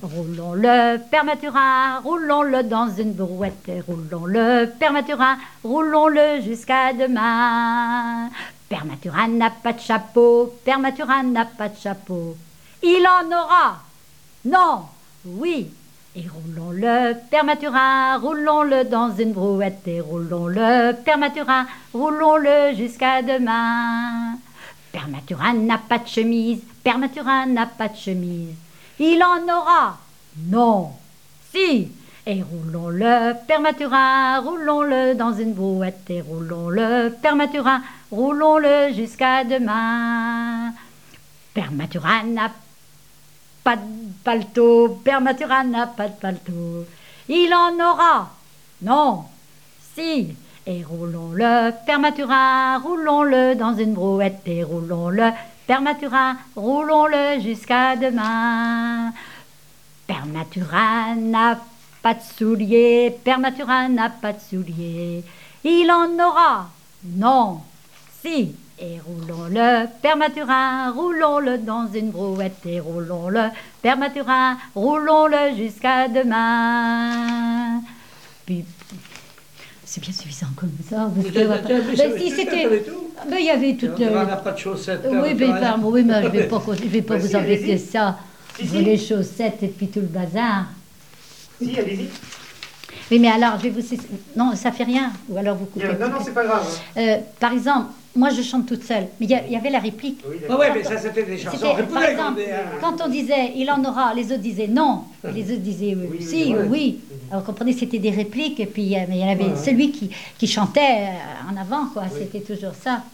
Roulons-le, Père Mathurin, roulons-le dans une brouette. Roulons-le, Père Mathurin, roulons-le jusqu'à demain. Père Mathurin n'a pas de chapeau, Père Mathurin n'a pas de chapeau. Il en aura, non, oui. Et roulons-le, Père Mathurin, roulons-le dans une brouette. Et roulons-le, Père Mathurin, roulons-le jusqu'à demain. Père Mathurin n'a pas de chemise, Père Mathurin n'a pas de chemise. Il en aura, non, si. Et roulons-le, Père Mathurin, roulons-le dans une brouette. Et roulons-le, Père Mathurin, roulons-le jusqu'à demain. Père Mathurin n'a pas de paletot, Père Mathurin n'a pas de paletot. Il en aura, non, si. Et roulons-le, Père Mathurin, roulons-le dans une brouette. Et roulons-le, Père Mathurin, roulons-le jusqu'à demain. Père Mathurin n'a pas de souliers, Père Mathurin n'a pas de souliers. Il en aura, non, si. Et roulons-le, Père Mathurin, roulons-le dans une brouette. Et roulons-le, Père Mathurin, roulons-le jusqu'à demain. Puis, c'est bien suffisant comme ça. Parce que, si c'était, il y avait toute. On n'a pas de chaussettes. Oui, mais je ne vais pas vous embêter ça. Les chaussettes et puis tout le bazar. Si, allez-y. Oui, mais alors, je vais vous... Non, ça fait rien. Ou alors vous coupez. Non, c'est pas grave. Par exemple, moi, je chante toute seule. Mais il y avait la réplique. Oui, mais ça, c'était des chansons. Par exemple, quand on disait « il en aura », les autres disaient « non ». Les autres disaient « si » ou « oui ». Alors, vous comprenez, c'était des répliques. Et puis, mais il y en avait celui qui chantait en avant, quoi. Oui. C'était toujours ça.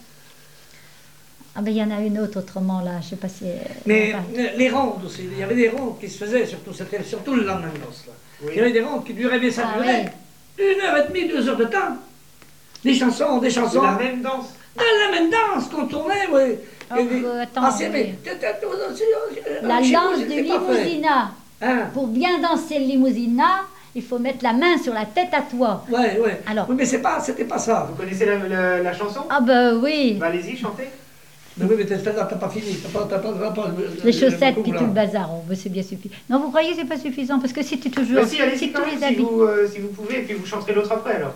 Ah ben il y en a une autre autrement là, je sais pas si... Mais les rondes aussi, il y avait des rondes qui se faisaient, c'était surtout le lendemain de noces. Oui. Il y avait des rondes qui duraient, mais ça durait 1h30, 2 heures de temps. Des chansons. De la même danse. De la même danse qu'on tournait, oui. Attends, la danse du limousina. Hein? Pour bien danser le limousina, il faut mettre la main sur la tête à toi. Oui. Alors, oui, mais c'était pas ça. Vous connaissez la chanson? Ah ben oui. Bah, allez-y, chantez. Mais oui, mais t'as pas fini. Les chaussettes et tout le bazar, c'est bien suffisant. Non, vous croyez que c'est pas suffisant? Parce que c'était toujours... Si, allez-y quand même, si vous pouvez, et puis vous chanterez l'autre après, alors.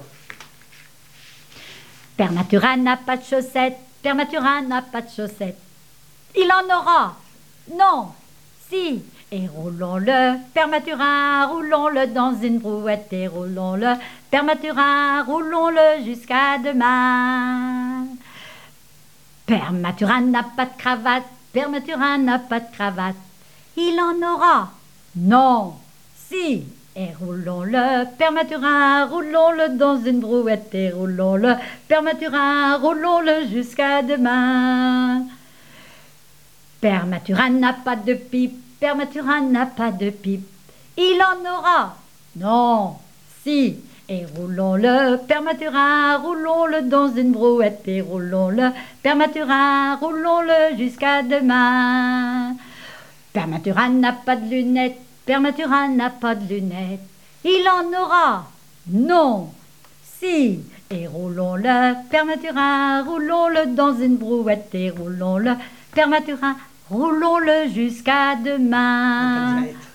Père Mathurin n'a pas de chaussettes, Père Mathurin n'a pas de chaussettes. Il en aura, non, si. Et roulons-le, Père Mathurin, roulons-le dans une brouette. Et roulons-le, Père Mathurin, roulons-le jusqu'à demain. Père Mathurin n'a pas de cravate, Père Mathurin n'a pas de cravate. Il en aura, non, si. Et roulons-le, Père Mathurin, roulons-le dans une brouette. Et roulons-le, Père Mathurin, roulons-le jusqu'à demain. Père Mathurin n'a pas de pipe, Père Mathurin n'a pas de pipe. Il en aura, non, si. Et roulons-le, Père Mathurin, roulons-le dans une brouette. Et roulons-le, Père Mathurin, roulons-le jusqu'à demain. Père Mathurin n'a pas de lunettes, Père Mathurin n'a pas de lunettes. Il en aura, non, si. Et roulons-le, Père Mathurin, roulons-le dans une brouette. Et roulons-le, Père Mathurin, roulons-le jusqu'à demain.